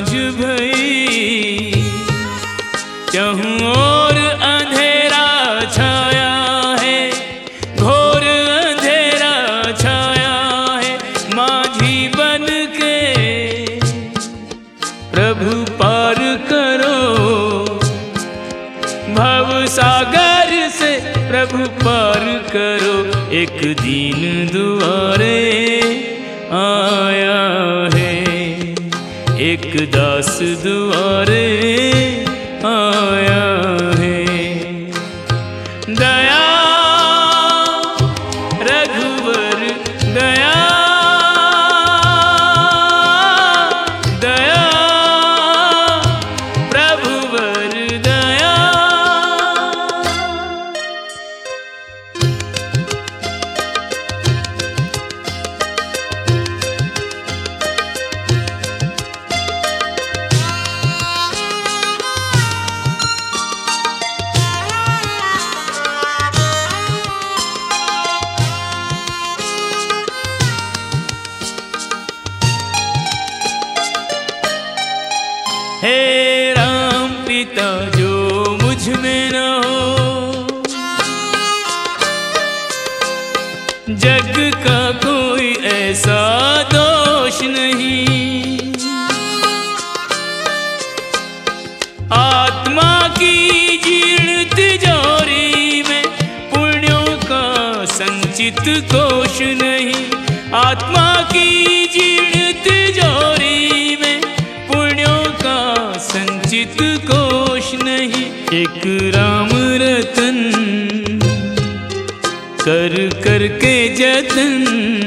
साँझ भई, चहुँ ओर अंधेरा छाया है, घोर अंधेरा छाया है। माझी बन के प्रभु पार करो, भव सागर से प्रभु पार करो। एक दीन दुआरे आया है, एक दास दुआरे आया है। दया रघुवर दया, दया प्रभुवर दया। हे राम पिता जो मुझ में न हो, जग का कोई ऐसा दोष नहीं। आत्मा की जीर्ण तिजोरी में पुण्यों का संचित कोश नहीं। आत्मा की जीर्ण तिजोरी में पुण्यों का संचित कोश नहीं। एक राम रतन कर कर के जतन,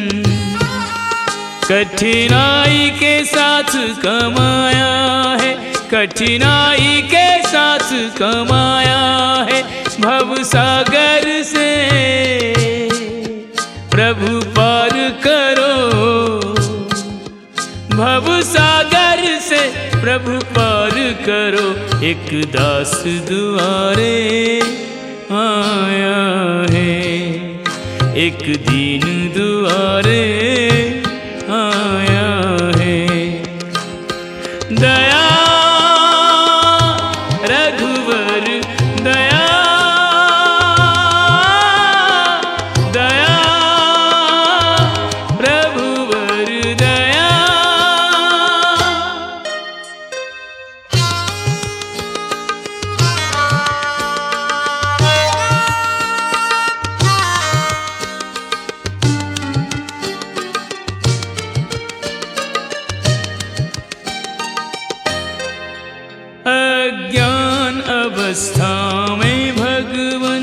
कठिनाई के साथ कमाया है, कठिनाई के साथ कमाया है। भव सागर से प्रभु पार करो, भव सागर से प्रभु पार करो। एक दास दुआरे आया है, एक दीन दुआरे आया है। दया रघुवर दया, दया प्रभुवर दया। अज्ञान अवस्था में भगवन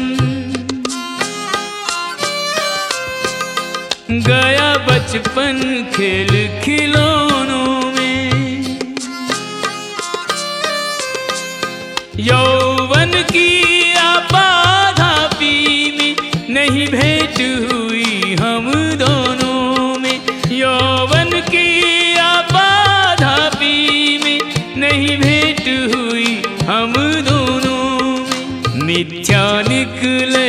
गया बचपन खेल खिलौनों में। यौवन की आपाधापी में नहीं भेंट हुई हम दोनों में। यौवन की आपाधापी में नहीं भेंट हुई हम दोनों में। मिथ्या निकले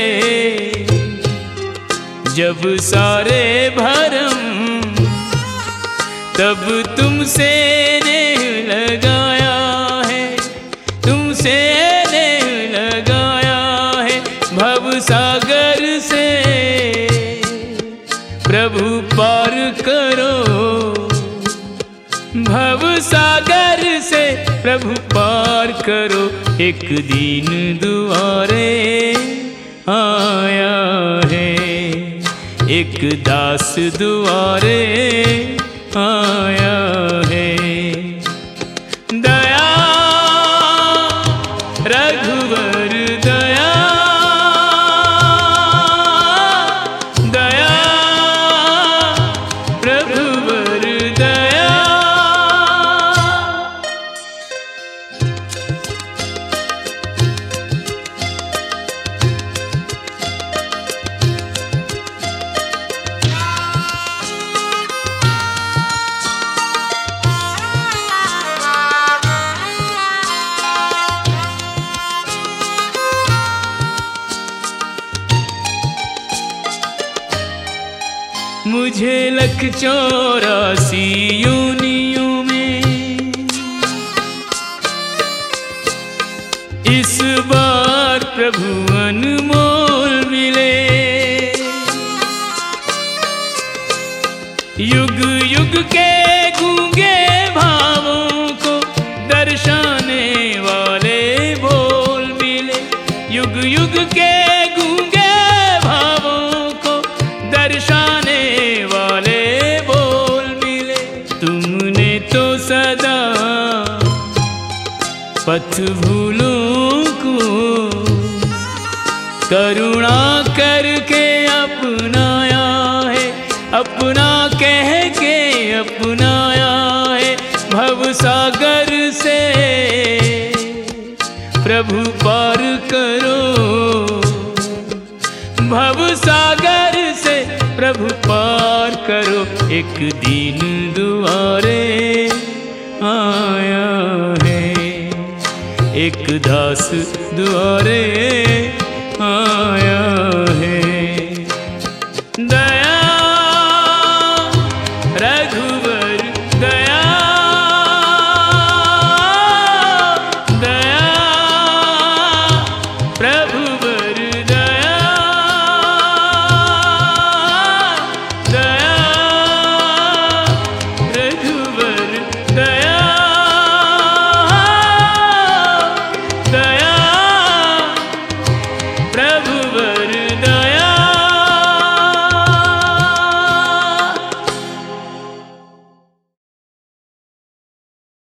जब सारे भरम, तब तुमसे नेह लगाया है, तुमसे नेह लगाया है। भव सागर से प्रभु पार करो, भव सागर से प्रभु पार करो। एक दीन दुआरे आया है, एक दास दुआरे आया है। दया रघुवर दया, दया प्रभुवर दया। मुझे 184 योनियों में बार प्रभु अनमोल मिले। युग युग के गूंगे भावों को दर्शाने वाले बोल मिले। युग युग के गूंगे भावों को दर्शाने वाले बोल मिले। तुमने तो सदा पथ भूलों को करुणा करके अपनाया है, अपना कह के अपनाया है। भव सागर से प्रभु पार करो, भव सागर से प्रभु पार करो। एक दीन दुआरे आया है, एक दास दुआरे आया